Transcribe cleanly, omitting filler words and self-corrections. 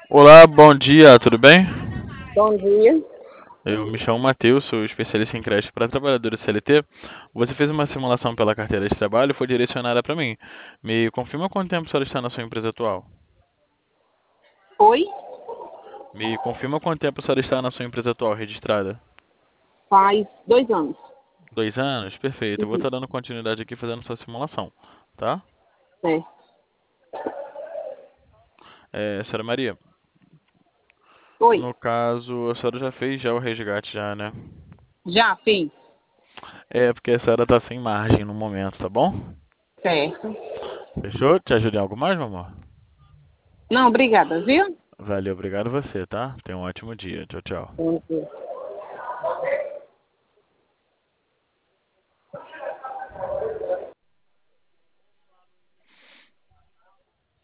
Olá, bom dia, tudo bem? Bom dia. Eu me chamo Matheus, sou especialista em crédito para trabalhadores CLT. Você fez uma simulação pela carteira de trabalho e foi direcionada para mim. Me confirma quanto tempo a senhora está na sua empresa atual? Oi, Me confirma quanto tempo a senhora está na sua empresa atual registrada? faz 2 anos. 2 anos? Perfeito. Eu vou Uhum, estar dando continuidade aqui fazendo sua simulação, tá? certo. Senhora Maria, Oi, no caso, a senhora já fez já o resgate já, né? já fiz. É, porque a senhora está sem margem no momento, tá bom? Certo. Fechou? Te ajudei em algo mais, meu amor? Não, obrigada, viu? Valeu, obrigado você, tá? Tenha um ótimo dia. Tchau, tchau. Bom dia.